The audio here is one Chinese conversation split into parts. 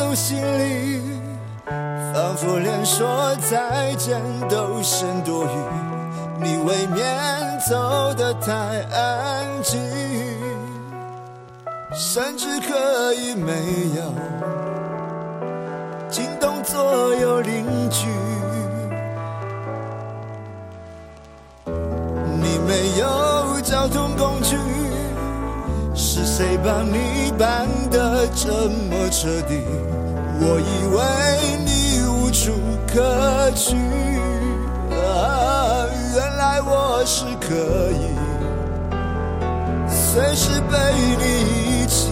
入心里，仿佛连说再见都嫌多余。你未免走得太安静，甚至可以没有惊动左右邻居。你没有交通工具，是谁帮你办得这么彻底？我以为你无处可去，原来我是可以随时被你遗弃。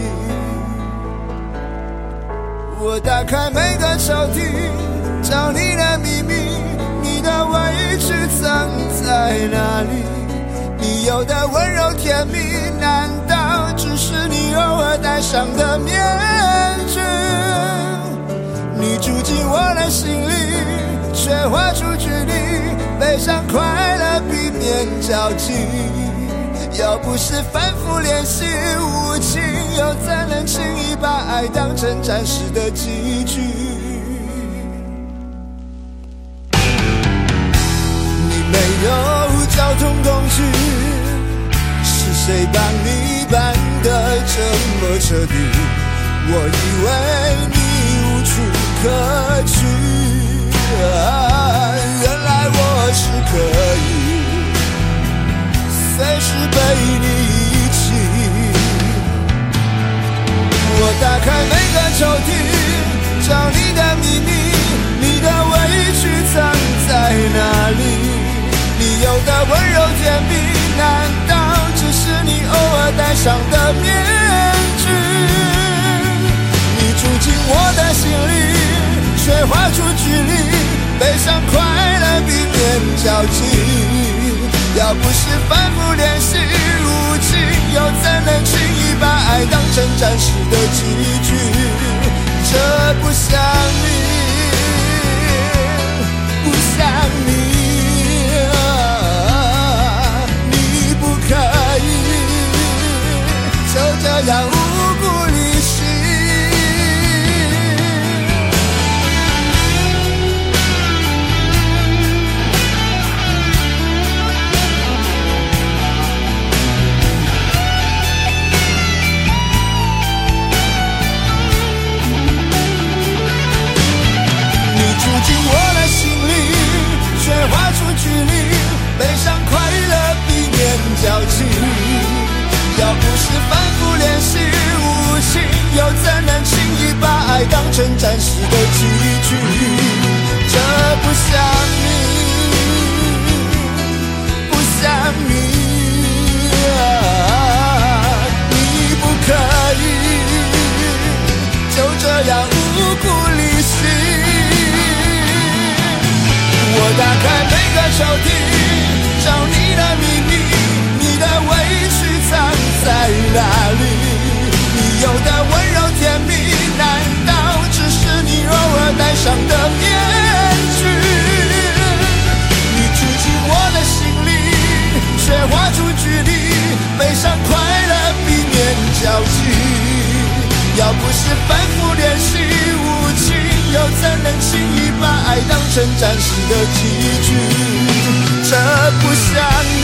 我打开每个抽屉，找你的秘密，你的委屈藏在哪里？你有的温柔甜蜜，难道只是你偶尔戴上的面具？你住进我的心里，却画出距离，悲伤快乐避免交集。要不是反复练习无情，又怎能轻易把爱当成暂时的寄居？你没有交通工具，是谁帮你办得这么彻底？我以为你无处可去，原来我是可以随时被你遗弃。我打开每个抽屉，找你的秘密，你的委屈藏在哪里？你有的温柔甜蜜，难道只是你偶尔戴上的面具？你住进我的心里，却画出距离，悲伤快乐避免交集。要不是反复练习无情，又怎能轻易把爱当成暂时的寄居？这不像你，不像你，你不可以就这样无故离席。却画出距离，悲伤快乐避免交集。要不是反复练习无情，又怎能轻易把爱当成暂时的寄居？这不像你，不像你，你不可以就这样无故离席。我打开每个抽屉，找你的秘密，你的委屈藏在哪里？你有的温柔甜蜜，难道只是你偶尔戴上的面具？你住进我的心里，却画出距离，悲伤快乐避免交集。要不是反复练习无情，又怎能轻易把爱当成暂时的寄居？这不像